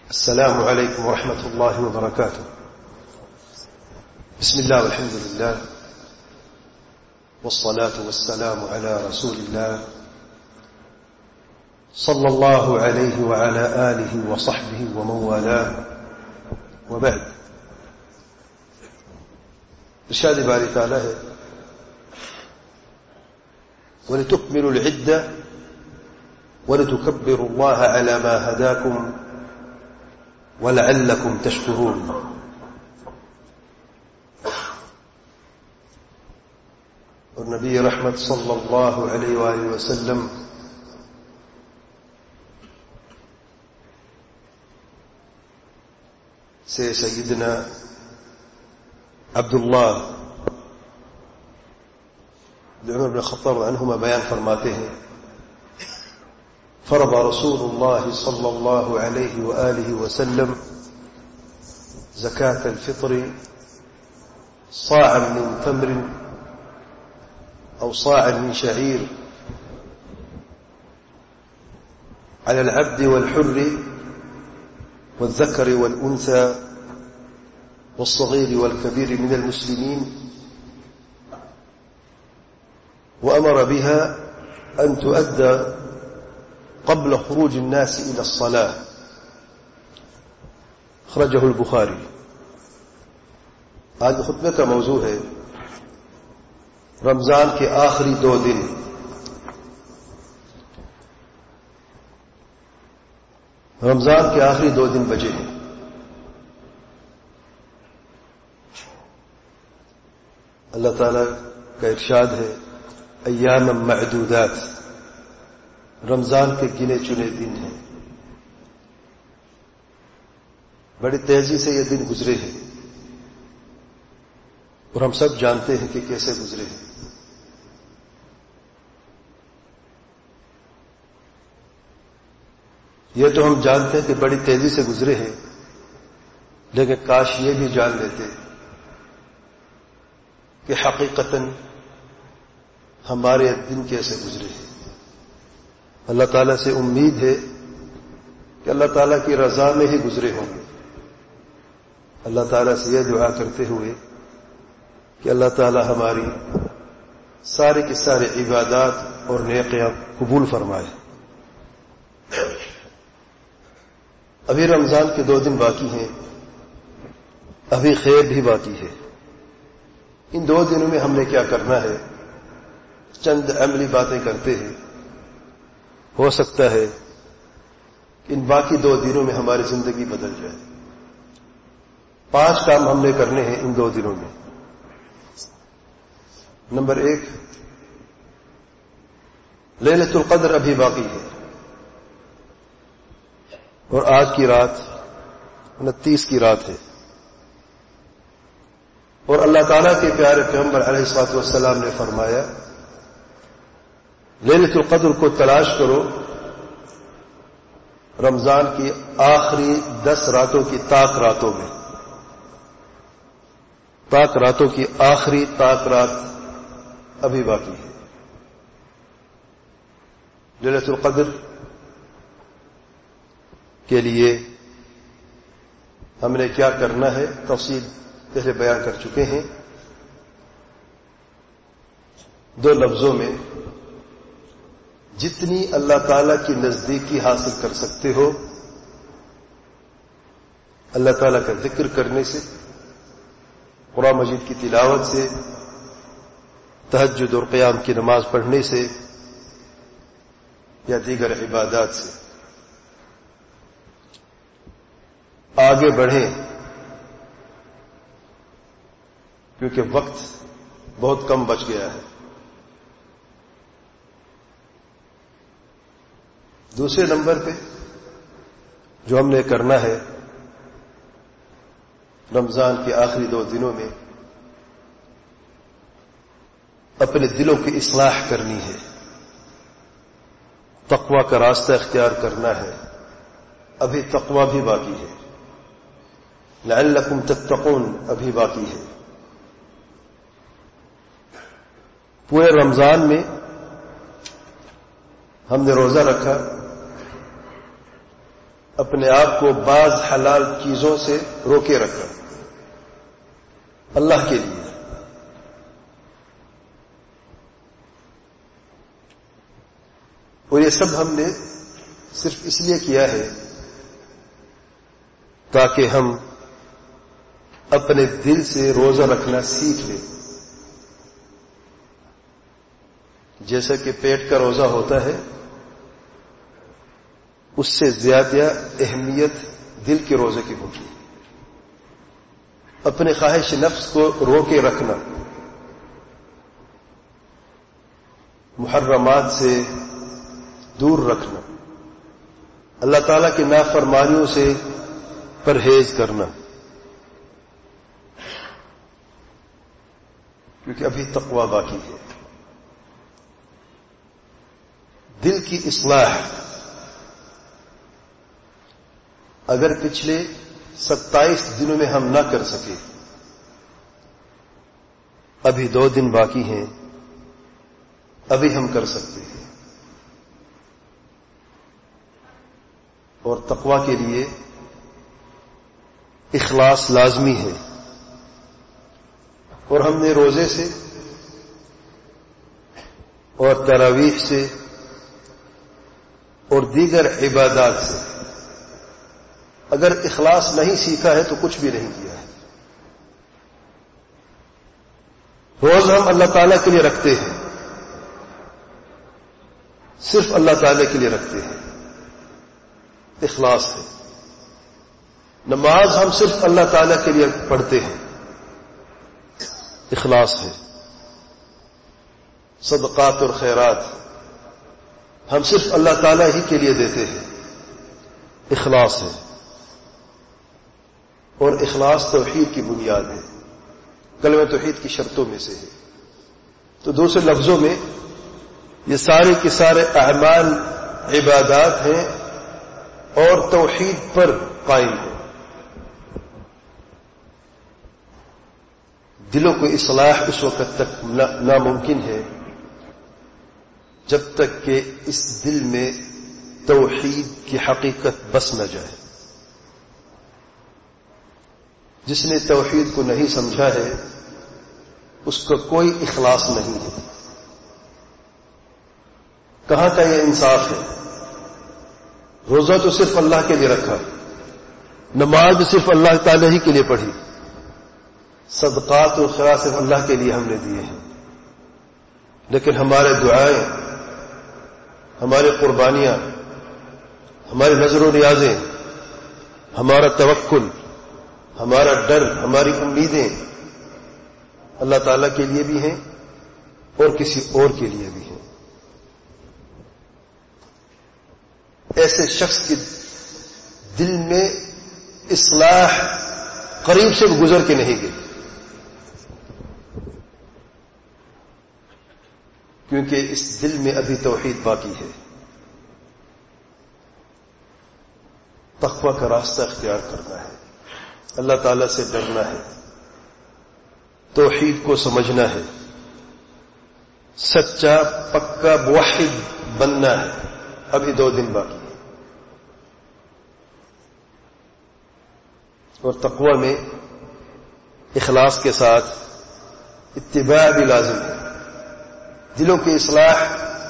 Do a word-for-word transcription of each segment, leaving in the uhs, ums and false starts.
السلام عليكم ورحمة الله وبركاته. بسم الله والحمد لله والصلاة والسلام على رسول الله صلى الله عليه وعلى آله وصحبه ومن والاه وبعد. ارشاد باری تعالی ہے وَلِتُكْمِلُوا الْعِدَّةَ وَلِتُكَبِّرُوا اللَّهَ عَلَى مَا هَدَاكُمْ وَلَعَلَّكُمْ تَشْكُرُونَ. اور نبی رحمت صلی اللہ علیہ وآلہ وسلم سے سیدنا عبداللہ بن عمر بن خطاب عنہما بیان فرماتے ہیں فرض رسول الله صلى الله عليه وآله وسلم زكاة الفطر صاعا من تمر أو صاعا من شعير على العبد والحر والذكر والأنثى والصغير والكبير من المسلمين، وأمر بها أن تؤدى قبل خروج الناس إلى الصلاة. خرجه البخاری. آج خطبے کا موضوع ہے رمضان کے آخری دو دن. رمضان کے آخری دو دن بچے ہیں. اللہ تعالی کا ارشاد ہے ایام معدودات، رمضان کے گنے چنے دن ہیں. بڑی تیزی سے یہ دن گزرے ہیں اور ہم سب جانتے ہیں کہ کیسے گزرے ہیں. یہ تو ہم جانتے ہیں کہ بڑی تیزی سے گزرے ہیں، لیکن کاش یہ بھی جان لیتے کہ حقیقتاً ہمارے دن کیسے گزرے ہیں. اللہ تعالیٰ سے امید ہے کہ اللہ تعالیٰ کی رضا میں ہی گزرے ہوں گے. اللہ تعالیٰ سے یہ دعا کرتے ہوئے کہ اللہ تعالیٰ ہماری سارے کی سارے عبادات اور نیکیاں قبول فرمائے. ابھی رمضان کے دو دن باقی ہیں، ابھی خیر بھی باقی ہے. ان دو دنوں میں ہم نے کیا کرنا ہے؟ چند عملی باتیں کرتے ہیں. ہو سکتا ہے کہ ان باقی دو دنوں میں ہماری زندگی بدل جائے. پانچ کام ہم نے کرنے ہیں ان دو دنوں میں. نمبر ایک، لیلۃ القدر ابھی باقی ہے اور آج کی رات انتیس کی رات ہے. اور اللہ تعالیٰ کے پیارے پیغمبر علیہ الصلوۃ والسلام نے فرمایا لیلۃ القدر کو تلاش کرو رمضان کی آخری دس راتوں کی طاق راتوں میں. طاق راتوں کی آخری طاق رات ابھی باقی ہے. لیلۃ القدر کے لیے ہم نے کیا کرنا ہے تفصیل پہلے بیان کر چکے ہیں. دو لفظوں میں جتنی اللہ تعالی کی نزدیکی حاصل کر سکتے ہو اللہ تعالی کا ذکر کرنے سے، قرآن مجید کی تلاوت سے، تہجد اور قیام کی نماز پڑھنے سے یا دیگر عبادات سے آگے بڑھیں، کیونکہ وقت بہت کم بچ گیا ہے. دوسرے نمبر پہ جو ہم نے کرنا ہے رمضان کے آخری دو دنوں میں اپنے دلوں کی اصلاح کرنی ہے، تقوی کا راستہ اختیار کرنا ہے. ابھی تقوی بھی باقی ہے، لعلکم تتقون ابھی باقی ہے. پورے رمضان میں ہم نے روزہ رکھا، اپنے آپ کو بعض حلال چیزوں سے روکے رکھنا اللہ کے لیے. اور یہ سب ہم نے صرف اس لیے کیا ہے تاکہ ہم اپنے دل سے روزہ رکھنا سیکھ لیں. جیسا کہ پیٹ کا روزہ ہوتا ہے اس سے زیادہ اہمیت دل کے روزے کی ہوگی. اپنے خواہش نفس کو روکے رکھنا، محرمات سے دور رکھنا، اللہ تعالیٰ کی نافرمانیوں سے پرہیز کرنا، کیونکہ ابھی تقویٰ باقی ہے. دل کی اصلاح اگر پچھلے ستائیس دنوں میں ہم نہ کر سکے، ابھی دو دن باقی ہیں، ابھی ہم کر سکتے ہیں. اور تقویٰ کے لیے اخلاص لازمی ہے. اور ہم نے روزے سے اور تراویح سے اور دیگر عبادات سے اگر اخلاص نہیں سیکھا ہے تو کچھ بھی نہیں کیا ہے. روز ہم اللہ تعالیٰ کے لیے رکھتے ہیں، صرف اللہ تعالیٰ کے لیے رکھتے ہیں، اخلاص ہے. نماز ہم صرف اللہ تعالیٰ کے لیے پڑھتے ہیں، اخلاص ہے. صدقات اور خیرات ہم صرف اللہ تعالیٰ ہی کے لیے دیتے ہیں، اخلاص ہے. اور اخلاص توحید کی بنیاد ہے، کلمہ توحید کی شرطوں میں سے ہے. تو دوسرے لفظوں میں یہ سارے کے سارے اعمال عبادات ہیں اور توحید پر قائم ہیں. دلوں کو اصلاح اس وقت تک ناممکن ہے جب تک کہ اس دل میں توحید کی حقیقت بس نہ جائے. جس نے توحید کو نہیں سمجھا ہے اس کا کوئی اخلاص نہیں ہے. کہاں کا یہ انصاف ہے؟ روزہ تو صرف اللہ کے لیے رکھا، نماز صرف اللہ تعالی ہی کے لیے پڑھی، صدقات اور خیرات صرف اللہ کے لیے ہم نے دیے ہیں. لیکن ہمارے دعائیں، ہماری قربانیاں، ہماری نظر و نیازیں، ہمارا توکل، ہمارا ڈر، ہماری امیدیں اللہ تعالیٰ کے لیے بھی ہیں اور کسی اور کے لیے بھی ہیں. ایسے شخص کے دل میں اصلاح قریب سے گزر کے نہیں گئی، کیونکہ اس دل میں ابھی توحید باقی ہے. تقویٰ کا راستہ اختیار کرنا ہے، اللہ تعالیٰ سے ڈرنا ہے، توحید کو سمجھنا ہے، سچا پکا موحد بننا ہے. ابھی دو دن باقی ہے. اور تقویٰ میں اخلاص کے ساتھ اتباع بھی لازم ہے. دلوں کی اصلاح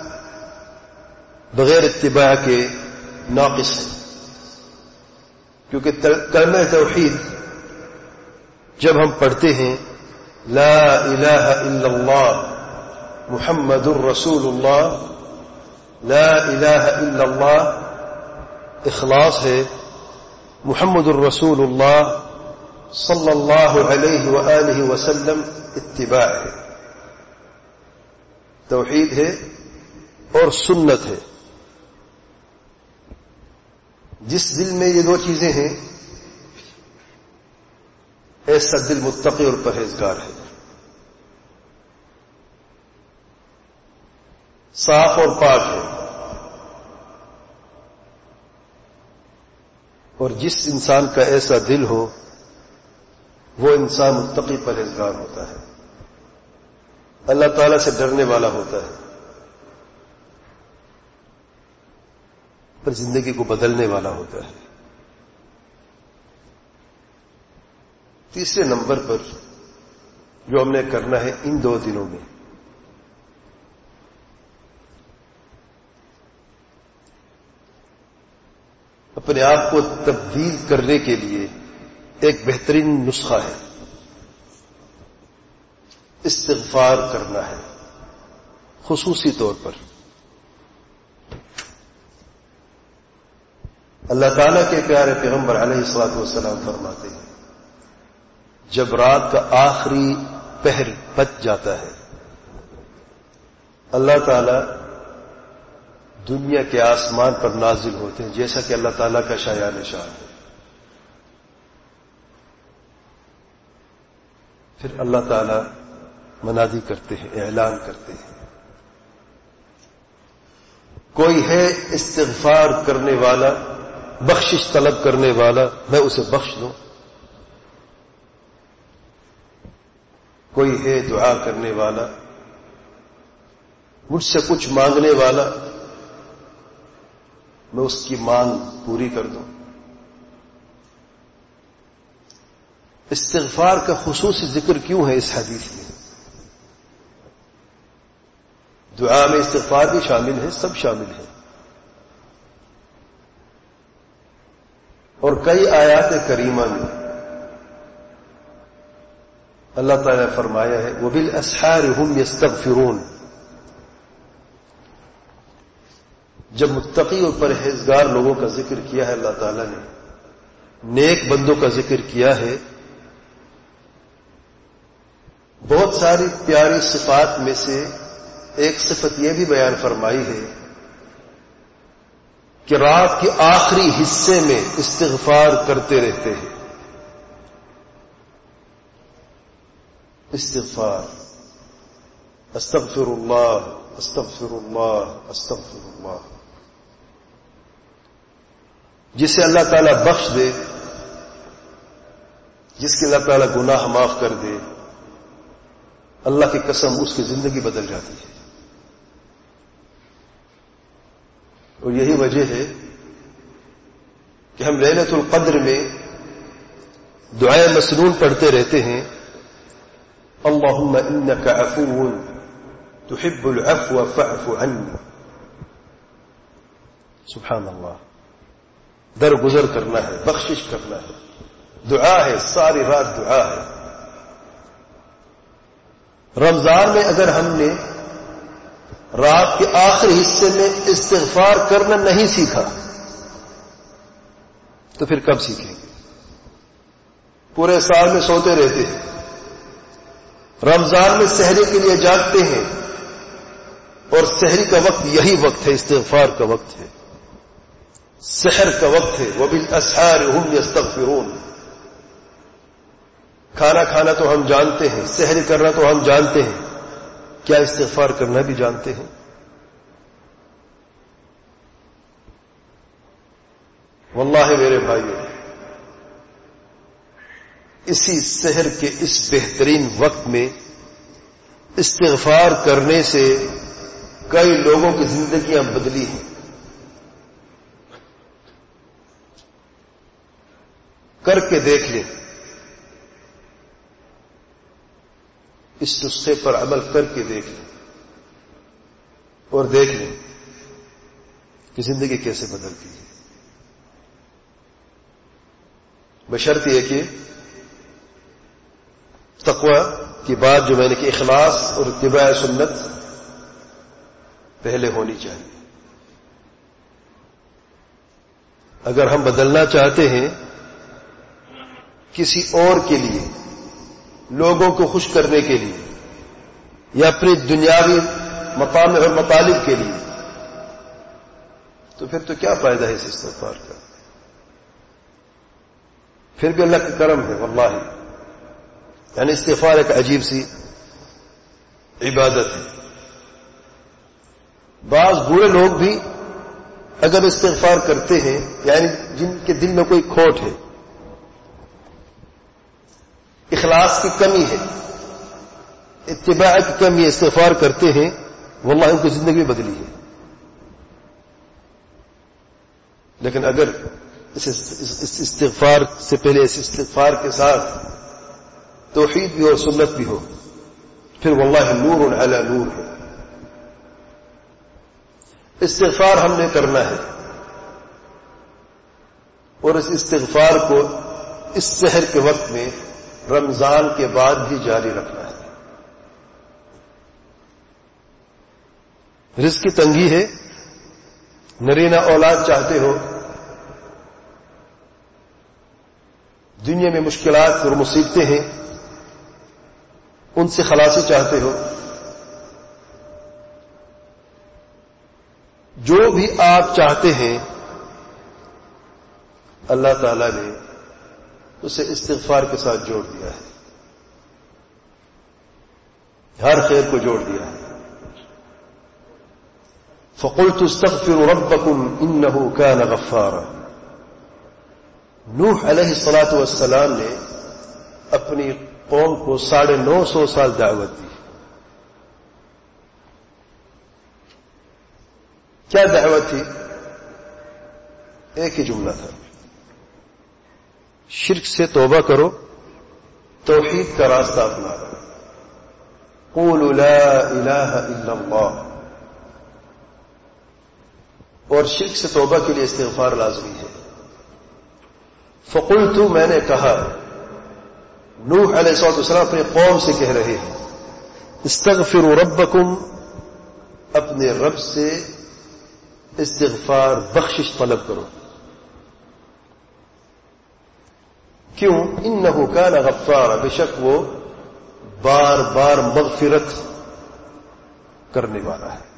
بغیر اتباع کے ناقص ہے، کیونکہ کلمہ توحید جب ہم پڑھتے ہیں لا الہ الا اللہ محمد الرسول اللہ، لا الہ الا اللہ اخلاص ہے، محمد الرسول اللہ صلی اللہ علیہ وآلہ وسلم اتباع ہے، توحید ہے اور سنت ہے. جس دل میں یہ دو چیزیں ہیں ایسا دل متقی اور پرہیزگار ہے، صاف اور پاک ہے. اور جس انسان کا ایسا دل ہو وہ انسان متقی پرہیزگار ہوتا ہے، اللہ تعالیٰ سے ڈرنے والا ہوتا ہے، پر زندگی کو بدلنے والا ہوتا ہے. تیسرے نمبر پر جو ہم نے کرنا ہے ان دو دنوں میں، اپنے آپ کو تبدیل کرنے کے لیے ایک بہترین نسخہ ہے، استغفار کرنا ہے. خصوصی طور پر اللہ تعالیٰ کے پیارے پیغمبر علیہ الصلوۃ والسلام فرماتے ہیں جب رات کا آخری پہر بچ جاتا ہے اللہ تعالیٰ دنیا کے آسمان پر نازل ہوتے ہیں، جیسا کہ اللہ تعالیٰ کا شایان شان ہے. پھر اللہ تعالیٰ منادی کرتے ہیں، اعلان کرتے ہیں، کوئی ہے استغفار کرنے والا، بخشش طلب کرنے والا، میں اسے بخش دوں. کوئی ہے دعا کرنے والا، مجھ سے کچھ مانگنے والا، میں اس کی مانگ پوری کر دوں. استغفار کا خصوصی ذکر کیوں ہے اس حدیث میں؟ دعا میں استغفار بھی شامل ہے، سب شامل ہے. اور کئی آیات کریمہ میں اللہ تعالیٰ نے فرمایا ہے وَبِالْأَسْحَارِ هُمْ يَسْتَغْفِرُونَ. جب متقی اور پرہیزگار لوگوں کا ذکر کیا ہے اللہ تعالیٰ نے، نیک بندوں کا ذکر کیا ہے، بہت ساری پیاری صفات میں سے ایک صفت یہ بھی بیان فرمائی ہے کہ رات کے آخری حصے میں استغفار کرتے رہتے ہیں. استغفار، استغفر اللہ استغفر اللہ استغفر اللہ. جسے اللہ تعالیٰ بخش دے، جس کے اللہ تعالیٰ گناہ معاف کر دے، اللہ کی قسم اس کی زندگی بدل جاتی ہے. اور یہی وجہ ہے کہ ہم لیلۃ القدر میں دعائے مسنون پڑھتے رہتے ہیں، اللہم انک عفو تحب العفو فاعف عنی. سبحان اللہ، درگزر کرنا ہے، بخشش کرنا ہے، دعا ہے، ساری رات دعا ہے. رمضان میں اگر ہم نے رات کے آخری حصے میں استغفار کرنا نہیں سیکھا تو پھر کب سیکھیں گے؟ پورے سال میں سوتے رہتے ہیں، رمضان میں سحری کے لیے جاگتے ہیں، اور سحری کا وقت یہی وقت ہے، استغفار کا وقت ہے، سحر کا وقت ہے. وَبِالْأَسْحَارِ هُمْ يَسْتَغْفِرُونَ. کھانا کھانا تو ہم جانتے ہیں، سحر کرنا تو ہم جانتے ہیں، کیا استغفار کرنا بھی جانتے ہیں؟ واللہ میرے بھائیو، اسی سحر کے اس بہترین وقت میں استغفار کرنے سے کئی لوگوں کی زندگیاں بدلی ہیں. کر کے دیکھ لیں، اس نسخے پر عمل کر کے دیکھ لیں اور دیکھ لیں کہ زندگی کیسے بدلتی ہے. بشرط یہ کہ تقوی کی بات جو میں نے کہ اخلاص اور اتباع سنت پہلے ہونی چاہیے. اگر ہم بدلنا چاہتے ہیں کسی اور کے لیے، لوگوں کو خوش کرنے کے لیے، یا اپنی دنیاوی مطامع اور مطالب کے لیے، تو پھر تو کیا فائدہ ہے اس استغفار کا؟ پھر بھی اللہ کا کرم ہے واللہ. یعنی استغفار ایک عجیب سی عبادت ہے. بعض برے لوگ بھی اگر استغفار کرتے ہیں، یعنی جن کے دل میں کوئی کھوٹ ہے، اخلاص کی کمی ہے، اتباع کی کمی ہے، استغفار کرتے ہیں، واللہ ان کی زندگی بدلی ہے. لیکن اگر اس استغفار سے پہلے اس استغفار کے ساتھ توحید بھی ہو سنت بھی ہو، پھر واللہ نور علی نور ہے۔ استغفار ہم نے کرنا ہے، اور اس استغفار کو اس سحر کے وقت میں رمضان کے بعد بھی جاری رکھنا ہے۔ رزق کی تنگی ہے، نرینہ اولاد چاہتے ہو، دنیا میں مشکلات اور مصیبتیں ہیں، ان سے خلاصی چاہتے ہو، جو بھی آپ چاہتے ہیں اللہ تعالی نے اسے استغفار کے ساتھ جوڑ دیا ہے، ہر خیر کو جوڑ دیا ہے۔ فَقُلْتُ اسْتَغْفِرُوا رَبَّكُمْ إِنَّهُ كَانَ غَفَّارًا۔ نوح علیہ الصلوۃ والسلام نے اپنی قوم کو ساڑھے نو سو سال دعوت دی۔ کیا دعوت تھی؟ ایک ہی جملہ تھا، شرک سے توبہ کرو، توحید کا راستہ اپناؤ، قولوا لا الہ الا اللہ، اور شرک سے توبہ کے لیے استغفار لازمی ہے۔ فقلت، میں نے کہا، نوح علیہ السلام اپنے قوم سے کہہ رہے ہیں، استغفروا ربکم، اپنے رب سے استغفار بخشش طلب کرو۔ کیوں؟ انہ کان غفارا، بے شک وہ بار بار مغفرت کرنے والا ہے۔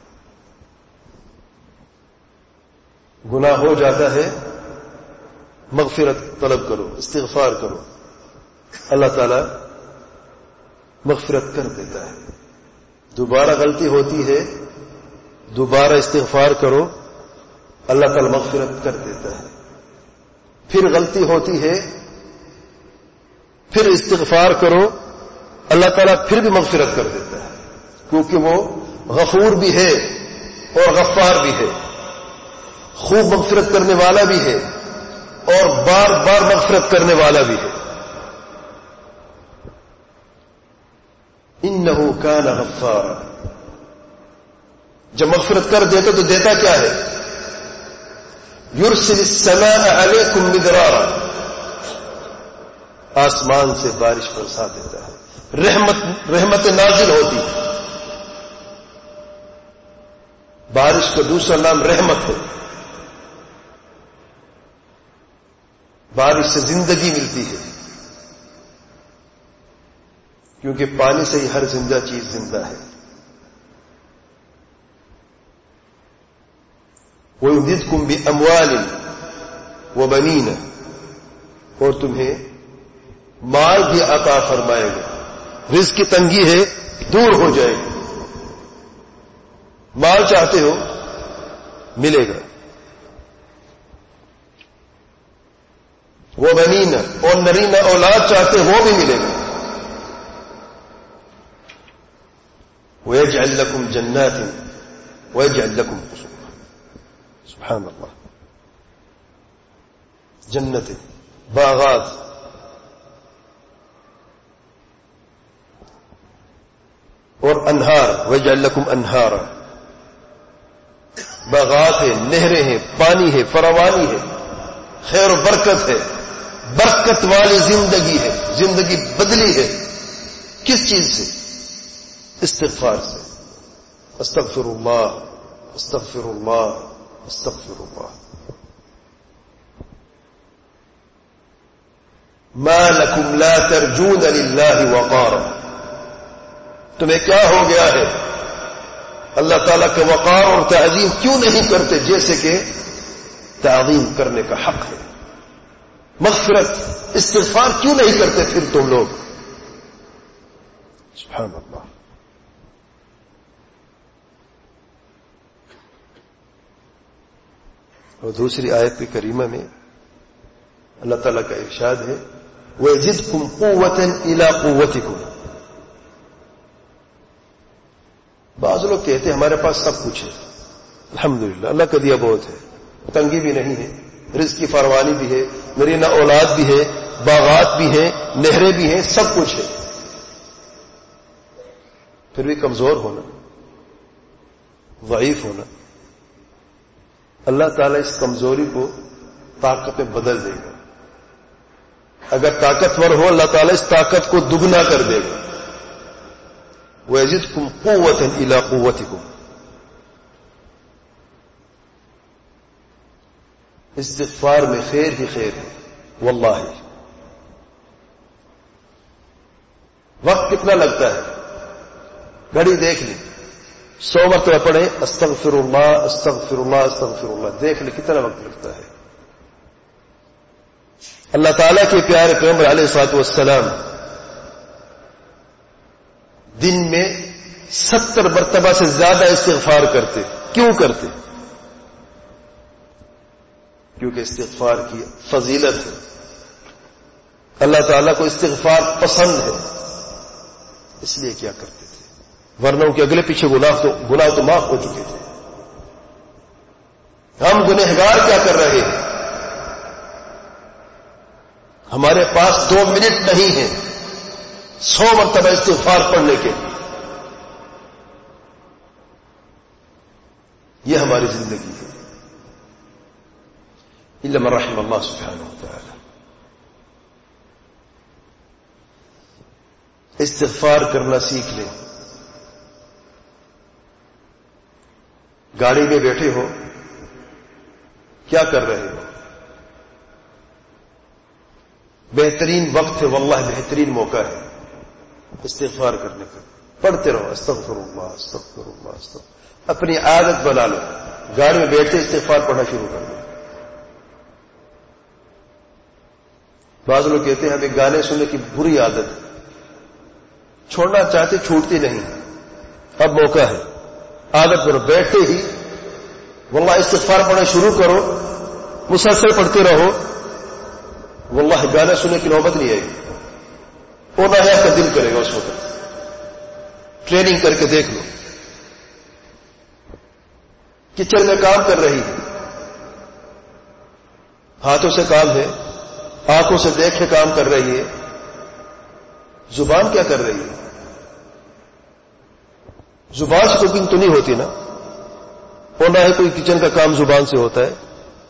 گناہ ہو جاتا ہے، مغفرت طلب کرو، استغفار کرو، اللہ تعالی مغفرت کر دیتا ہے۔ دوبارہ غلطی ہوتی ہے، دوبارہ استغفار کرو، اللہ تعالی مغفرت کر دیتا ہے۔ پھر غلطی ہوتی ہے، پھر استغفار کرو، اللہ تعالیٰ پھر بھی مغفرت کر دیتا ہے، کیونکہ وہ غفور بھی ہے اور غفار بھی ہے، خوب مغفرت کرنے والا بھی ہے اور بار بار مغفرت کرنے والا بھی ہے۔ انہ کان غفارا، جب مغفرت کر دیتا تو دیتا کیا ہے؟ یرسل السماء علیکم مدرارا، آسمان سے بارش برسا دیتا ہے، رحمت رحمت نازل ہوتی ہے۔ بارش کا دوسرا نام رحمت ہے۔ بارش سے زندگی ملتی ہے، کیونکہ پانی سے ہی ہر زندہ چیز زندہ ہے۔ وَيُمْدِدْكُمْ بِأَمْوَالٍ وَبَنِينَ، اور تمہیں مال بھی عطا فرمائے گا۔ رزق کی تنگی ہے، دور ہو جائے گی۔ مال چاہتے ہو، ملے گا۔ وہ بنین، اور نرینہ اولاد چاہتے وہ بھی ملے گا۔ وَيَجْعَلْ لَكُمْ جَنَّاتٍ وَيَجْعَلْ لَكُمْ قُصُورًا، سبحان اللہ، جنت، باغات، اور انہار، وَيَجْعَلْ لَكُمْ انہارا، باغات ہیں، نہریں ہیں، پانی ہے، فراوانی ہے، خیر و برکت ہے، برکت والی زندگی ہے۔ زندگی بدلی ہے کس چیز سے؟ استغفار سے۔ استغفر اللہ، استغفر اللہ، استغفر اللہ۔ ما لکم لا ترجون للہ وقارا، تمہیں کیا ہو گیا ہے؟ اللہ تعالیٰ کے وقار اور تعظیم کیوں نہیں کرتے جیسے کہ تعظیم کرنے کا حق ہے؟ مغفرت، استغفار کیوں نہیں کرتے پھر تم لوگ؟ سبحان اللہ۔ اور دوسری آیت کریمہ میں اللہ تعالیٰ کا ارشاد ہے، وَيَزِدْكُمْ قُوَّةً إِلَىٰ قُوَّتِكُمْ۔ بعض لوگ کہتے ہیں ہمارے پاس سب کچھ ہے، الحمدللہ اللہ کا دیا بہت ہے، تنگی بھی نہیں ہے، رزق کی فراوانی بھی ہے، نرینہ اولاد بھی ہے، باغات بھی ہیں، نہریں بھی ہیں، سب کچھ ہے، پھر بھی کمزور ہونا، ضعیف ہونا، اللہ تعالیٰ اس کمزوری کو طاقت میں بدل دے گا. اگر طاقتور ہو اللہ تعالیٰ اس طاقت کو دگنا کر دے گا. وَيَزِدْكُمْ قُوَّةً إِلَىٰ قُوَّتِكُمْ. استغفار میں خیر ہی خیر ہے واللہ. وقت کتنا لگتا ہے؟ گھڑی دیکھ لی، سو مرتبہ پڑھیں استغفر اللہ استغفر اللہ استغفر اللہ، دیکھ لیں کتنا وقت لگتا ہے. اللہ تعالیٰ کے پیارے پیغمبر علیہ الصلوۃ والسلام دن میں ستر مرتبہ سے زیادہ استغفار کرتے. کیوں کرتے؟ کیونکہ استغفار کی فضیلت ہے، اللہ تعالیٰ کو استغفار پسند ہے، اس لیے کیا کرتے تھے. ورنہ ان کے اگلے پیچھے گناہ تو گناہ تو معاف ہو چکے تھے. ہم گنہگار کیا کر رہے ہیں؟ ہمارے پاس دو منٹ نہیں ہے سو مرتبہ استغفار پڑھنے کے. یہ ہماری زندگی ہے. الا من رحم اللہ سبحانہ وتعالی. استغفار کرنا سیکھ لیں. گاڑی میں بیٹھے ہو، کیا کر رہے ہو؟ بہترین وقت ہے واللہ، بہترین موقع ہے استغفار کرنے کا. پڑھتے رہو استغفر اللہ استغفر اللہ استغفر. اپنی عادت بنا لو، گاڑی میں بیٹھے استغفار پڑھنا شروع کر دو. بعض لوگ کہتے ہیں ہمیں گانے سننے کی بری عادت ہے، چھوڑنا چاہتے چھوٹتی نہیں. اب موقع ہے، عادت بنو. بیٹھتے ہی واللہ استغفار پڑھنا شروع کرو، مسلسل پڑھتے رہو، واللہ گانا سننے کی نوبت نہیں آئے گی. اور نہ کا دل کرے گا اس وقت. ٹریننگ کر کے دیکھ لو. کچن میں کام کر رہی ہے، ہاتھوں سے کام ہے، آنکھوں سے دیکھ کے کام کر رہی ہے، زبان کیا کر رہی ہے؟ زبان سے کوکنگ تو نہیں ہوتی نا، اور نہ ہی کوئی کچن کا کام زبان سے ہوتا ہے.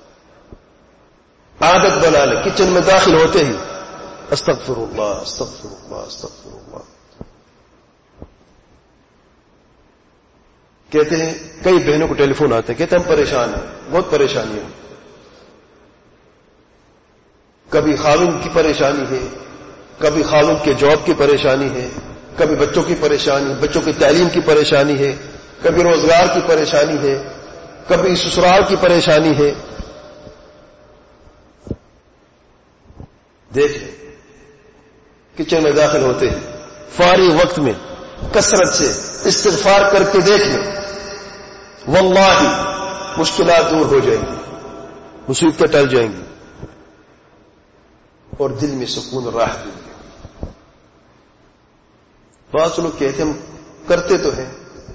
عادت بنا لے، کچن میں داخل ہوتے ہی استغفر اللہ استغفر اللہ استغفر اللہ. کہتے ہیں کئی بہنوں کو ٹیلی فون آتے ہیں، کہتے ہیں ہم پریشان ہیں، بہت پریشانی ہے. کبھی خاوند کی پریشانی ہے، کبھی خاوند کے جاب کی پریشانی ہے، کبھی بچوں کی پریشانی، بچوں کی تعلیم کی پریشانی ہے، کبھی روزگار کی پریشانی ہے، کبھی سسرال کی پریشانی ہے. دیکھ لیں کچن میں داخل ہوتے ہیں، فارغ وقت میں کثرت سے استغفار کر کے دیکھ لیں، واللہ مشکلات دور ہو جائیں گی، مصیبتیں ٹل جائیں گی، اور دل میں سکون اور راحت ملے گی. بعض لوگ کہتے ہیں ہم کرتے تو ہیں،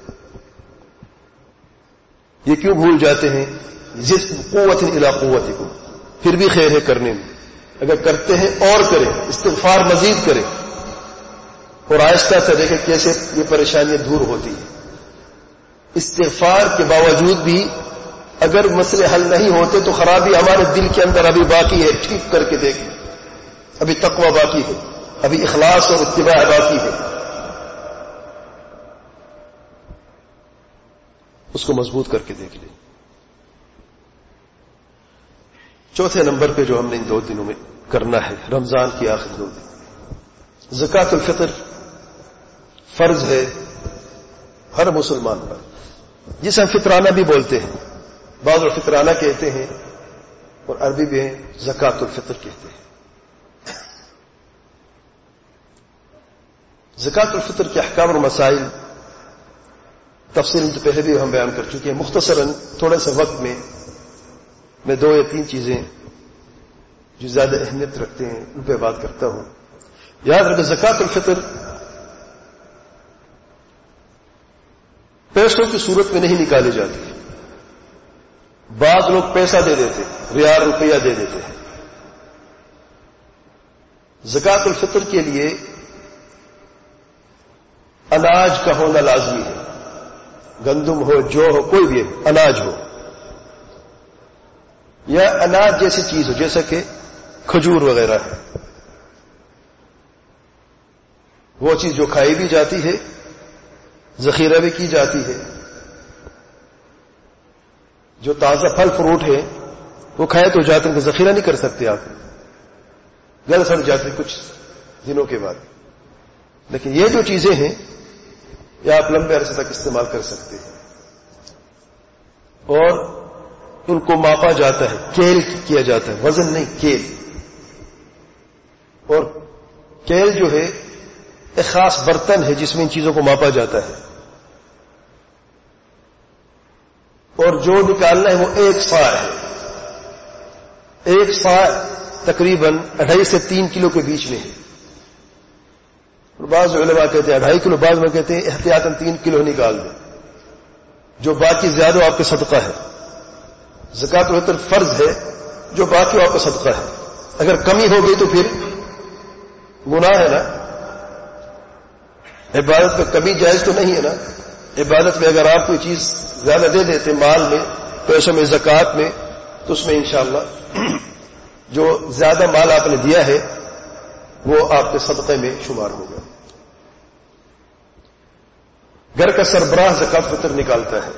یہ کیوں بھول جاتے ہیں؟ جس قوت الی قوتکم، پھر بھی خیر ہے کرنے میں. اگر کرتے ہیں اور کریں، استغفار مزید کریں، اور آہستہ سے دیکھیں کیسے یہ پریشانیاں دور ہوتی ہیں. استغفار کے باوجود بھی اگر مسئلے حل نہیں ہوتے تو خرابی ہمارے دل کے اندر ابھی باقی ہے. ٹھیک کر کے دیکھیں، ابھی تقوی باقی ہے، ابھی اخلاص اور اتباع باقی ہے. اس کو مضبوط کر کے دیکھ لیں. چوتھے نمبر پہ جو ہم نے ان دو دنوں میں کرنا ہے، رمضان کی آخر دو دن، زکوٰۃ الفطر فرض ہے ہر مسلمان پر، جسے ہم فطرانہ بھی بولتے ہیں. بعض لوگ فطرانہ کہتے ہیں اور عربی میں زکوٰۃ الفطر کہتے ہیں. زکوٰۃ الفطر کے احکام اور مسائل تفصیل تو پہلے بھی ہم بیان کر چکے ہیں. مختصراً تھوڑے سے وقت میں میں دو یا تین چیزیں جو زیادہ اہمیت رکھتے ہیں ان پہ بات کرتا ہوں. یاد رکھیں زکوٰۃ الفطر پیسوں کی صورت میں نہیں نکالی جاتی. بعض لوگ پیسہ دے دیتے، ریال روپیہ دے دیتے ہیں، زکات الفطر کے لیے اناج کا ہونا لازمی ہے. گندم ہو، جو ہو، کوئی بھی اناج ہو، یا اناج جیسی چیز ہو جیسا کہ کھجور وغیرہ ہے، وہ چیز جو کھائی بھی جاتی ہے، ذخیرہ بھی کی جاتی ہے. جو تازہ پھل فروٹ ہے وہ کھائے تو جاتے ہیں، ذخیرہ نہیں کر سکتے آپ، گل سڑ جاتے کچھ دنوں کے بعد. لیکن یہ جو چیزیں ہیں یہ آپ لمبے عرصے تک استعمال کر سکتے ہیں، اور ان کو ماپا جاتا ہے، کیل کیا جاتا ہے، وزن نہیں، کیل. اور کیل جو ہے ایک خاص برتن ہے جس میں ان چیزوں کو ماپا جاتا ہے، اور جو نکالنا ہے وہ ایک صاع ہے. ایک صاع تقریباً اڑھائی سے تین کلو کے بیچ میں ہے. بعض علماء کہتے ہیں اڑھائی کلو، بعض میں کہتے ہیں احتیاطاً تین کلو نکال دیں، جو باقی زیادہ آپ کا صدقہ ہے. زکات الفطر فرض ہے، جو باقی آپ کا صدقہ ہے. اگر کمی ہو گئی تو پھر گناہ ہے نا. عبادت میں کمی جائز تو نہیں ہے نا. عبادت میں اگر آپ کوئی چیز زیادہ دے دیتے مال میں، پیسوں میں، زکات میں، تو اس میں انشاءاللہ جو زیادہ مال آپ نے دیا ہے وہ آپ کے صدقے میں شمار ہوگا. گھر کا سربراہ زکات فطر نکالتا ہے.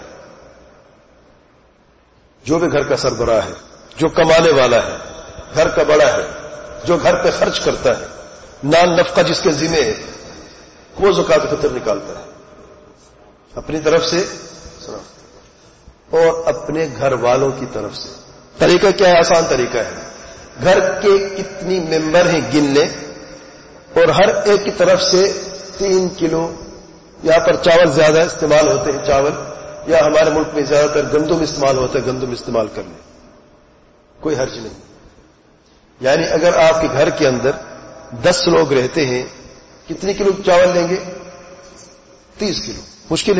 جو بھی گھر کا سربراہ ہے، جو کمانے والا ہے، گھر کا بڑا ہے، جو گھر پہ خرچ کرتا ہے، نان نفقہ جس کے ذمہ ہے، وہ زکات فطر نکالتا ہے اپنی طرف سے اور اپنے گھر والوں کی طرف سے. طریقہ کیا ہے؟ آسان طریقہ ہے. گھر کے کتنی ممبر ہیں گن لیں، اور ہر ایک کی طرف سے تین کلو. یہاں پر چاول زیادہ استعمال ہوتے ہیں، چاول، یا ہمارے ملک میں زیادہ تر گندم استعمال ہوتا ہے، گندم استعمال کر لیں، کوئی حرج نہیں. یعنی اگر آپ کے گھر کے اندر دس لوگ رہتے ہیں، کتنی کلو چاول لیں گے؟ تیس کلو. مشکل ہے.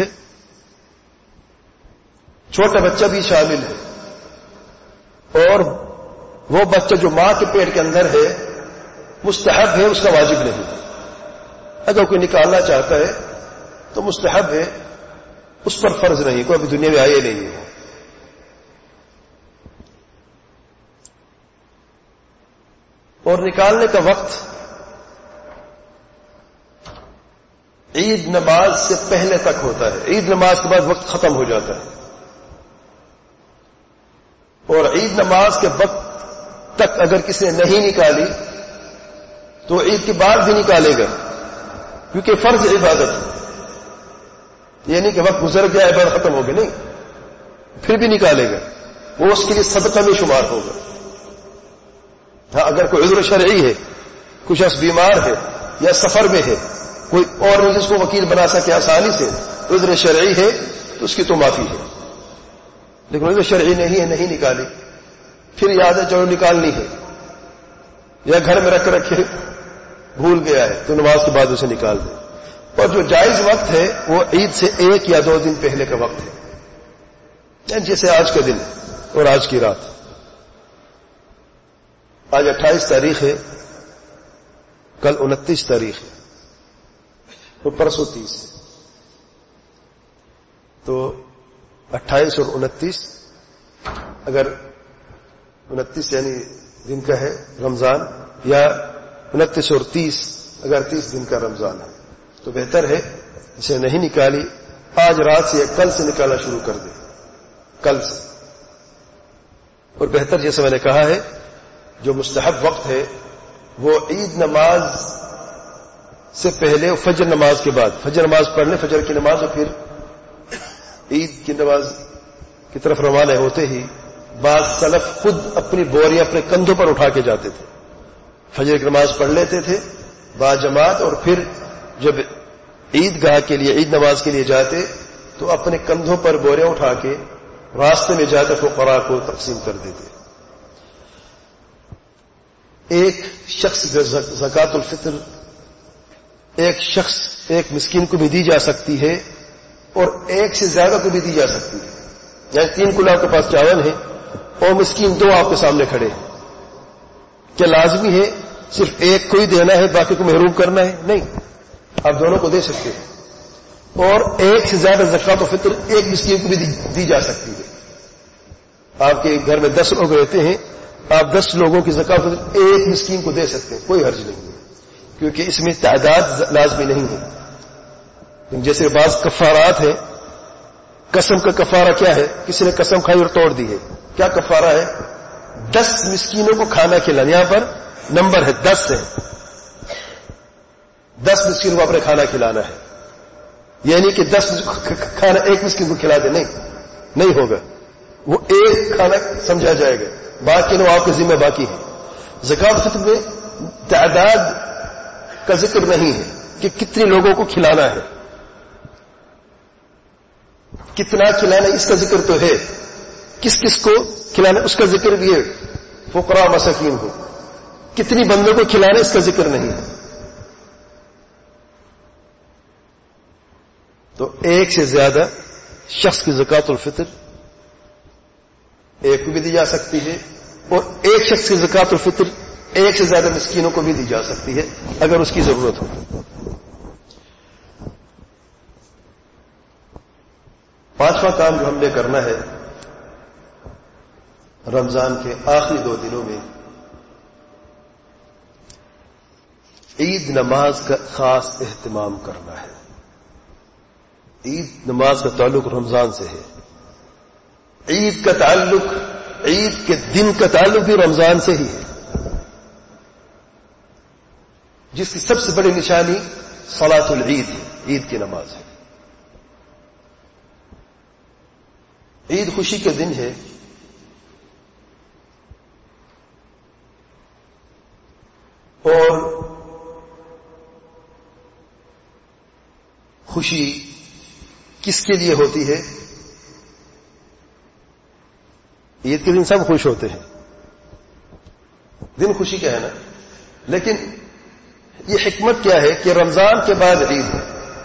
چھوٹا بچہ بھی شامل ہے، اور وہ بچہ جو ماں کے پیٹ کے اندر ہے مستحب ہے، اس کا واجب نہیں. اگر کوئی نکالنا چاہتا ہے تو مستحب ہے، اس پر فرض نہیں. کوئی ابھی دنیا میں آئے نہیں ہے. اور نکالنے کا وقت عید نماز سے پہلے تک ہوتا ہے. عید نماز کے بعد وقت ختم ہو جاتا ہے، اور عید نماز کے وقت تک اگر کسی نے نہیں نکالی تو عید کے بعد بھی نکالے گا، کیونکہ فرض عبادت ہے. یہ نہیں کہ وقت گزر گیا عبادت ختم ہو گئی، نہیں، پھر بھی نکالے گا، وہ اس کے لیے صدقہ میں شمار ہوگا. ہاں اگر کوئی عذر شرعی ہے، کچھ شخص بیمار ہے یا سفر میں ہے، کوئی اور نہیں جس کو وکیل بنا سکے آسانی سے، عذر شرعی ہے تو اس کی تو معافی ہے. لیکن عذر شرعی نہیں ہے، نہیں نکالی، پھر یاد ہے چلو نکالنی ہے، یا گھر میں رکھ رکھے بھول گیا ہے، تو نماز کے بعد اسے نکال دے. اور جو جائز وقت ہے وہ عید سے ایک یا دو دن پہلے کا وقت ہے، یعنی جیسے آج کا دن اور آج کی رات. آج اٹھائیس تاریخ ہے، کل انتیس تاریخ ہے، تو پرسوں تیس ہے. تو اٹھائیس اور انتیس، اگر انتیس یعنی دن کا ہے رمضان، یا انتیس اور تیس اگر تیس دن کا رمضان ہے، تو بہتر ہے اسے نہیں نکالی آج رات سے یا کل سے نکالنا شروع کر دے، کل سے. اور بہتر جیسے میں نے کہا ہے جو مستحب وقت ہے وہ عید نماز سے پہلے اور فجر نماز کے بعد. فجر نماز پڑھ لیں، فجر کی نماز، اور پھر عید کی نماز کی طرف روانہ ہوتے ہی بعض سلف خود اپنی بوریاں اپنے کندھوں پر اٹھا کے جاتے تھے، فجر کی نماز پڑھ لیتے تھے با جماعت، اور پھر جب عید گاہ کے لیے، عید نماز کے لیے جاتے تو اپنے کندھوں پر بوریاں اٹھا کے راستے میں جاتے فقراء کو تقسیم کر دیتے. ایک شخص زکات الفطر ایک شخص ایک مسکین کو بھی دی جا سکتی ہے، اور ایک سے زیادہ کو بھی دی جا سکتی ہے. یعنی تین کلو آپ کے پاس چاول ہے اور مسکین دو آپ کے سامنے کھڑے ہیں، کیا لازمی ہے صرف ایک کو ہی دینا ہے باقی کو محروم کرنا ہے؟ نہیں، آپ دونوں کو دے سکتے ہیں. اور ایک سے زیادہ زکوٰۃ و فطر ایک مسکین کو بھی دی جا سکتی ہے. آپ کے گھر میں دس لوگ رہتے ہیں، آپ دس لوگوں کی زکوٰۃ و فطر ایک مسکین کو دے سکتے ہیں، کوئی حرج نہیں ہے، کیونکہ اس میں تعداد لازمی نہیں ہے. جیسے بعض کفارات ہیں، قسم کا کفارہ کیا ہے؟ کسی نے قسم کھائی اور توڑ دی ہے، کیا کفارہ ہے؟ دس مسکینوں کو کھانا کھلانا. یہاں پر نمبر ہے، دس ہے، دس مسکینوں کو آپ نے کھانا کھلانا ہے. یعنی کہ دس کھانا ایک مسکین کو کھلا دے، نہیں نہیں ہوگا. وہ ایک کھانا سمجھا جائے گا، باقی وہ آپ کے ذمہ باقی ہے. زکوٰۃ فطر میں تعداد کا ذکر نہیں ہے کہ کتنے لوگوں کو کھلانا ہے، کتنا کھلانا اس کا ذکر تو ہے، کس کس کو کھلانا اس کا ذکر بھی ہے، فقراء مساکین کو. کتنی بندوں کو کھلانا اس کا ذکر نہیں ہے. تو ایک سے زیادہ شخص کی زکوٰۃ الفطر ایک کو بھی دی جا سکتی ہے، اور ایک شخص کی زکوٰۃ الفطر ایک سے زیادہ مسکینوں کو بھی دی جا سکتی ہے اگر اس کی ضرورت ہو. پانچواں کام جو ہم نے کرنا ہے رمضان کے آخری دو دنوں میں، عید نماز کا خاص اہتمام کرنا ہے. عید نماز کا تعلق رمضان سے ہے. عید کا تعلق، عید کے دن کا تعلق بھی رمضان سے ہی ہے، جس کی سب سے بڑی نشانی صلاۃ العید ہے، عید کی نماز ہے. عید خوشی کے دن ہے، اور خوشی کس کے لیے ہوتی ہے؟ عید کے دن سب خوش ہوتے ہیں، دن خوشی کا ہے نا. لیکن یہ حکمت کیا ہے کہ رمضان کے بعد عید ہے،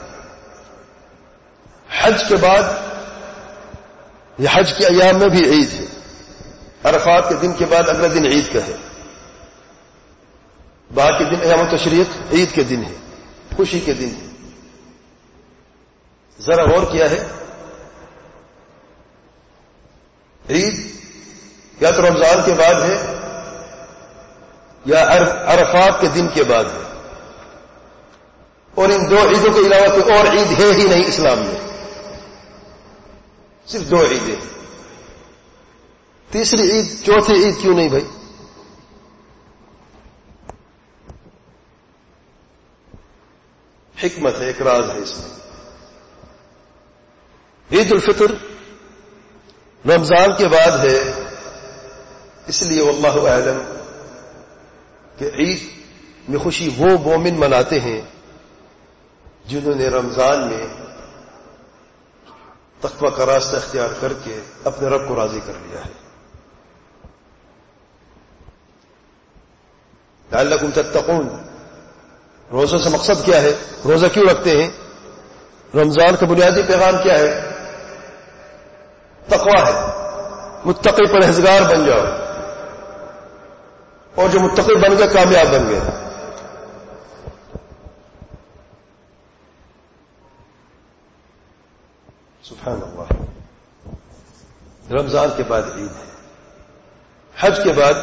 حج کے بعد یہ حج کے ایام میں بھی عید ہے، عرفات کے دن کے بعد اگلا دن عید کا ہے، باقی دن ایام تشریق عید کے دن ہے، خوشی کے دن ہے. ذرا غور کیا ہے، عید یا تو رمضان کے بعد ہے یا عرفات کے دن کے بعد ہے، اور ان دو عیدوں کے علاوہ کوئی اور عید ہے ہی نہیں اسلام میں، صرف دو عیدیں. تیسری عید، چوتھی عید کیوں نہیں بھائی؟ حکمت ہے، ایک راز ہے اس میں. عید الفطر رمضان کے بعد ہے، اس لیے واللہ اعلم کہ عید میں خوشی وہ مومن مناتے ہیں جنہوں نے رمضان میں تقوی کا راستہ اختیار کر کے اپنے رب کو راضی کر لیا ہے. لعلکم تتقون، روزوں سے مقصد کیا ہے؟ روزہ کیوں رکھتے ہیں؟ رمضان کا بنیادی پیغام کیا ہے؟ تقوی ہے. متقی پرہیزگار بن جاؤ، اور جو متقی بن گئے کامیاب بن گئے. سبحان اللہ. رمضان کے بعد عید ہے، حج کے بعد،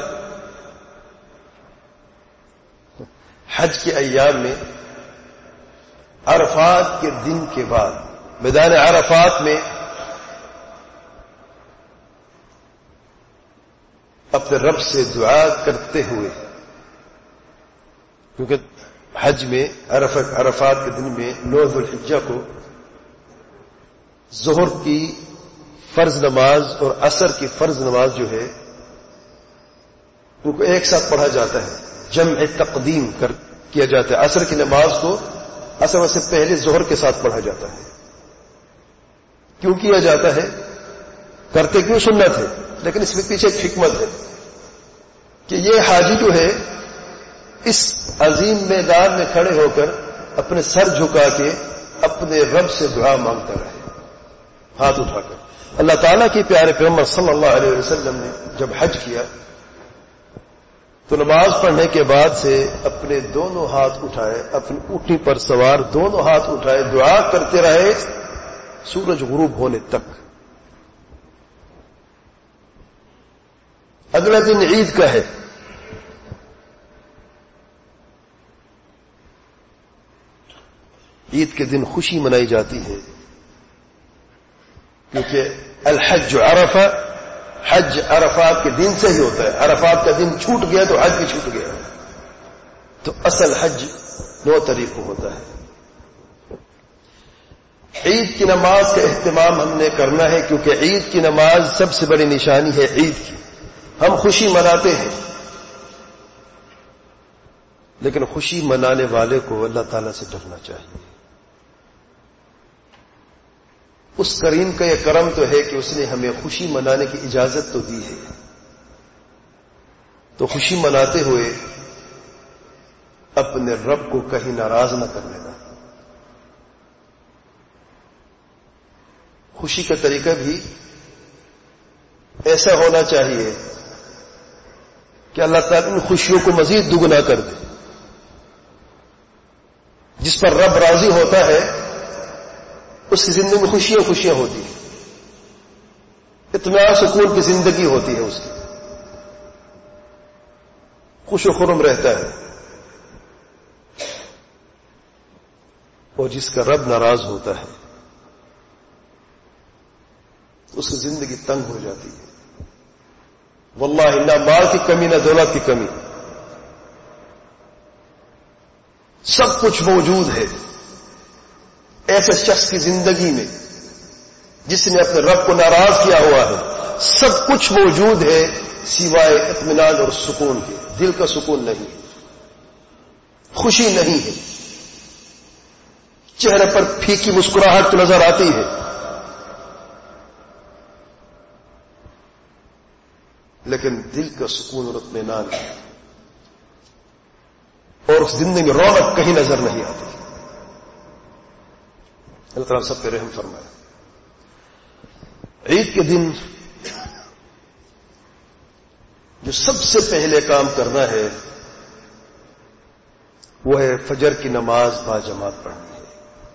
حج کے ایام میں عرفات کے دن کے بعد میدان عرفات میں اپنے رب سے دعا کرتے ہوئے، کیونکہ حج میں عرفات کے دن میں نو ذو الحجہ کو ظہر کی فرض نماز اور عصر کی فرض نماز جو ہے ان کو ایک ساتھ پڑھا جاتا ہے، جمع تقدیم کر کیا جاتا ہے. عصر کی نماز کو عصر سے پہلے ظہر کے ساتھ پڑھا جاتا ہے. کیوں کیا جاتا ہے؟ کرتے کیوں سنت ہے، لیکن اس میں پیچھے ایک حکمت ہے کہ یہ حاجی جو ہے اس عظیم میدان میں کھڑے ہو کر اپنے سر جھکا کے اپنے رب سے دعا مانگتا رہے، ہاتھ اٹھا کر. اللہ تعالیٰ کے پیارے پیغمبر صلی اللہ علیہ وسلم نے جب حج کیا تو نماز پڑھنے کے بعد سے اپنے دونوں ہاتھ اٹھائے، اپنی اونٹنی پر سوار دونوں ہاتھ اٹھائے، دعا کرتے رہے سورج غروب ہونے تک۔ اگلا دن عید کا ہے، عید کے دن خوشی منائی جاتی ہے، کیونکہ الحج عرفہ، حج عرفات کے دن سے ہی ہوتا ہے۔ عرفات کا دن چھوٹ گیا تو حج بھی چھوٹ گیا، تو اصل حج دو طریقوں ہوتا ہے۔ عید کی نماز کا اہتمام ہم نے کرنا ہے، کیونکہ عید کی نماز سب سے بڑی نشانی ہے عید کی۔ ہم خوشی مناتے ہیں، لیکن خوشی منانے والے کو اللہ تعالیٰ سے ڈرنا چاہیے۔ اس کریم کا یہ کرم تو ہے کہ اس نے ہمیں خوشی منانے کی اجازت تو دی ہے، تو خوشی مناتے ہوئے اپنے رب کو کہیں ناراض نہ کر لینا۔ خوشی کا طریقہ بھی ایسا ہونا چاہیے کہ اللہ تعالیٰ ان خوشیوں کو مزید دگنا کر دے۔ جس پر رب راضی ہوتا ہے اس کی زندگی میں خوشیاں خوشیاں ہوتی ہیں، اطمینان سکون کی زندگی ہوتی ہے، اس کی خوش و خرم رہتا ہے۔ اور جس کا رب ناراض ہوتا ہے اس کی زندگی تنگ ہو جاتی ہے۔ واللہ نہ مال کی کمی نہ دولت کی کمی، سب کچھ موجود ہے ایسے شخص کی زندگی میں جس نے اپنے رب کو ناراض کیا ہوا ہے۔ سب کچھ موجود ہے سوائے اطمینان اور سکون کے، دل کا سکون نہیں، خوشی نہیں ہے، چہرے پر پھیکی مسکراہٹ نظر آتی ہے، لیکن دل کا سکون اور اطمینان ہے، اور اس زندگی میں رونق کہیں نظر نہیں آتی۔ اللہ تعالیٰ سب پہ رحم فرمائے۔ عید کے دن جو سب سے پہلے کام کرنا ہے وہ ہے فجر کی نماز با جماعت پڑھنی ہے۔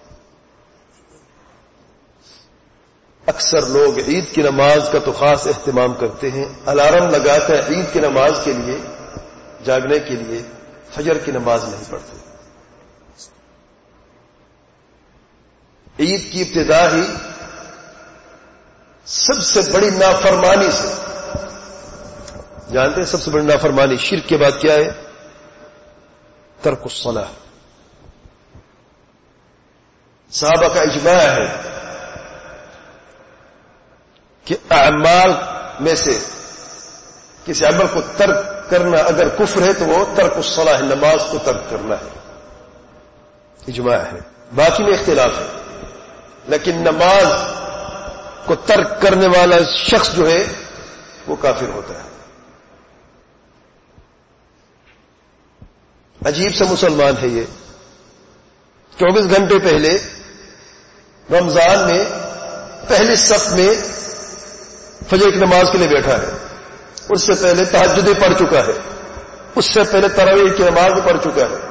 اکثر لوگ عید کی نماز کا تو خاص اہتمام کرتے ہیں، الارم لگاتے ہیں عید کی نماز کے لیے، جاگنے کے لیے، فجر کی نماز نہیں پڑھتے۔ عید کی ابتدا ہی سب سے بڑی نافرمانی سے، جانتے ہیں سب سے بڑی نافرمانی شرک کے بعد کیا ہے؟ ترک الصلاۃ۔ صحابہ کا اجماع ہے کہ اعمال میں سے کسی عمل کو ترک کرنا اگر کفر ہے تو وہ ترک الصلاۃ ہے، نماز کو ترک کرنا ہے، اجماع ہے۔ باقی میں اختلاف ہے، لیکن نماز کو ترک کرنے والا شخص جو ہے وہ کافر ہوتا ہے۔ عجیب سا مسلمان ہے یہ، چوبیس گھنٹے پہلے رمضان میں پہلی صف میں فجر کی نماز کے لیے بیٹھا ہے، اس سے پہلے تہجد پڑھ چکا ہے، اس سے پہلے تراویح کی نماز پڑھ چکا ہے،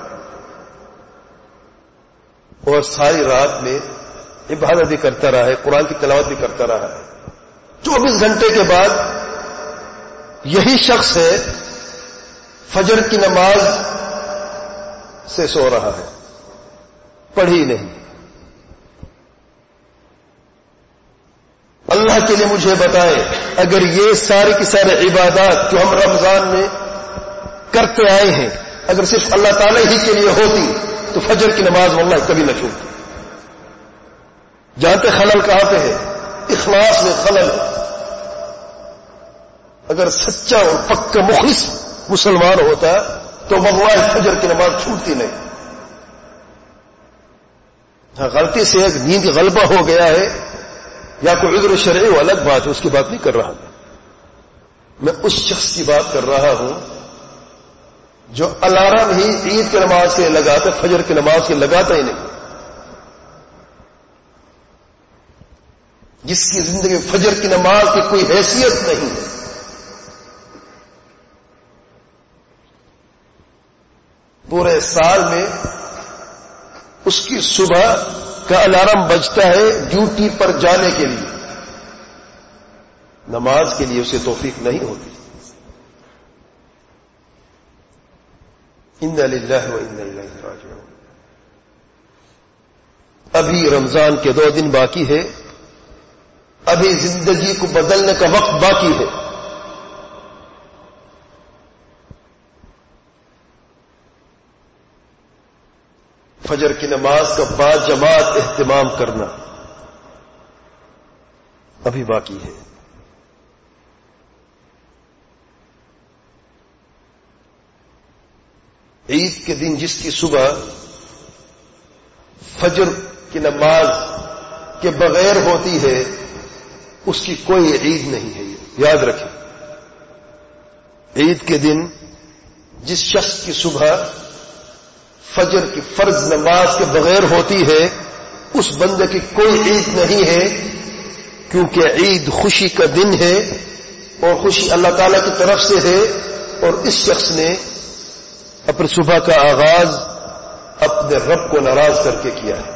اور ساری رات میں عبادت بھی کرتا رہا ہے، قرآن کی تلاوت بھی کرتا رہا ہے۔ چوبیس گھنٹے کے بعد یہی شخص ہے فجر کی نماز سے سو رہا ہے، پڑھی نہیں۔ اللہ کے لیے مجھے بتائیں، اگر یہ ساری کی ساری عبادات جو ہم رمضان میں کرتے آئے ہیں اگر صرف اللہ تعالی ہی کے لیے ہوتی تو فجر کی نماز واللہ کبھی نہ چھوٹتی۔ جانتے خلل کہاں پہ ہے؟ اخلاص میں خلل۔ اگر سچا اور پکا مخلص مسلمان ہوتا تو واللہ فجر کی نماز چھوٹتی نہیں۔ ہاں غلطی سے ایک نیند غلبہ ہو گیا ہے یا کوئی عذر شرعی وہ الگ بات ہے، اس کی بات نہیں کر رہا میں اس شخص کی بات کر رہا ہوں جو الارم ہی عید کی نماز کے لگاتا، فجر کی نماز کے لگاتا ہی نہیں، جس کی زندگی میں فجر کی نماز کی کوئی حیثیت نہیں ہے۔ پورے سال میں اس کی صبح کا الارم بجتا ہے ڈیوٹی پر جانے کے لیے، نماز کے لیے اسے توفیق نہیں ہوتی. انا للہ و انا الیہ راجعون. ابھی رمضان کے دو دن باقی ہے، ابھی زندگی کو بدلنے کا وقت باقی ہے. فجر کی نماز کا با جماعت اہتمام کرنا ابھی باقی ہے. عید کے دن جس کی صبح فجر کی نماز کے بغیر ہوتی ہے اس کی کوئی عید نہیں ہے. یاد رکھیں، عید کے دن جس شخص کی صبح فجر کی فرض نماز کے بغیر ہوتی ہے اس بندے کی کوئی عید نہیں ہے، کیونکہ عید خوشی کا دن ہے اور خوشی اللہ تعالی کی طرف سے ہے، اور اس شخص نے اپنی صبح کا آغاز اپنے رب کو ناراض کر کے کیا ہے.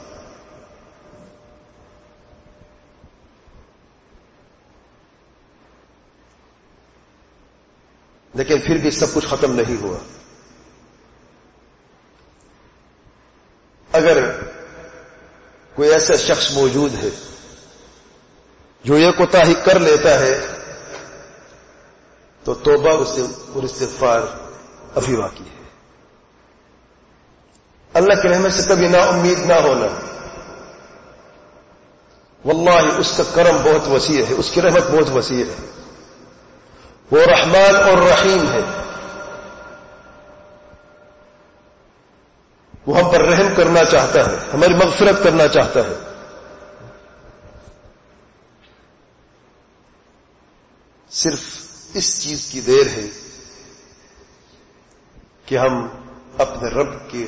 لیکن پھر بھی سب کچھ ختم نہیں ہوا. اگر کوئی ایسا شخص موجود ہے جو یہ کوتاہی کر لیتا ہے تو توبہ اسے اور استغفار ابھی باقی ہے. اللہ کی رحمت سے کبھی نا امید نہ ہونا. واللہ اس کا کرم بہت وسیع ہے، اس کی رحمت بہت وسیع ہے. وہ رحمان اور رحیم ہے، وہ ہم پر رحم کرنا چاہتا ہے، ہماری مغفرت کرنا چاہتا ہے. صرف اس چیز کی دیر ہے کہ ہم اپنے رب کی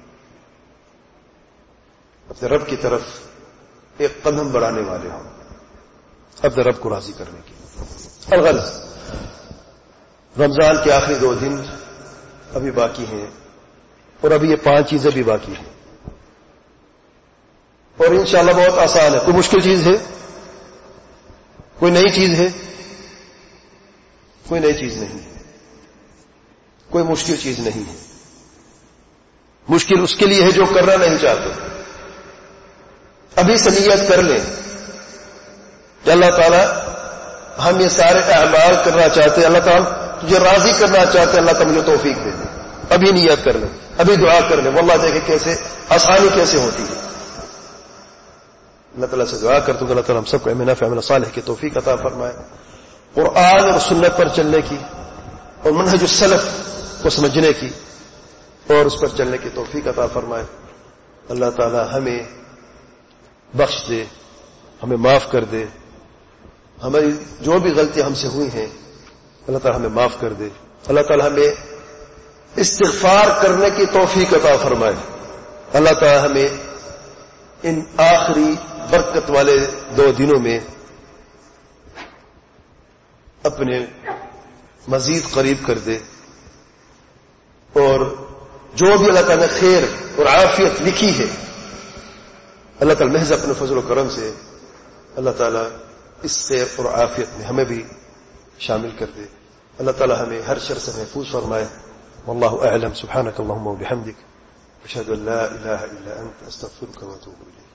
اپنے رب کی طرف ایک قدم بڑھانے والے ہوں، اپنے رب کو راضی کرنے کے. الغرض رمضان کے آخری دو دن ابھی باقی ہیں اور ابھی یہ پانچ چیزیں بھی باقی ہیں، اور انشاءاللہ بہت آسان ہے. کوئی مشکل چیز ہے؟ کوئی نئی چیز ہے؟ کوئی نئی چیز نہیں ہے، کوئی مشکل چیز نہیں ہے. مشکل اس کے لیے ہے جو کرنا نہیں چاہتے. ابھی سے نیت کر لیں کہ اللہ تعالیٰ ہم یہ سارے اعمال کرنا چاہتے ہیں، اللہ تعالیٰ تجھے راضی کرنا چاہتے ہیں، اللہ تعالیٰ مجھے توفیق دے دے. ابھی نیت کر لیں، ابھی دعا کر لیں. واللہ دیکھیں کیسے آسانی کیسے ہوتی ہے. اللہ تعالیٰ سے دعا کرتا ہوں کہ اللہ تعالیٰ ہم سب کو علم نافع عمل صالح کی توفیق عطا فرمائے، قرآن اور سنت پر چلنے کی اور منہج السلف کو سمجھنے کی اور اس پر چلنے کی توفیق عطا فرمائے. اللہ تعالیٰ ہمیں بخش دے، ہمیں معاف کر دے. ہماری جو بھی غلطیاں ہم سے ہوئی ہیں اللہ تعالیٰ ہمیں معاف کر دے. اللہ تعالیٰ ہمیں استغفار کرنے کی توفیق عطا فرمائے. اللہ تعالیٰ ہمیں ان آخری برکت والے دو دنوں میں اپنے مزید قریب کر دے، اور جو بھی اللہ تعالیٰ نے خیر اور عافیت لکھی ہے اللہ تعالیٰ محض اپنے فضل و کرم سے اللہ تعالیٰ اس خیر اور عافیت میں ہمیں بھی شامل کر دے. اللہ تعالیٰ ہمیں ہر شر سے محفوظ فرمائے. واللہ اعلم. سبحانک اللہم و بحمدک، اشہد ان لا الہ الا انت، استغفرک و اتوب الیک.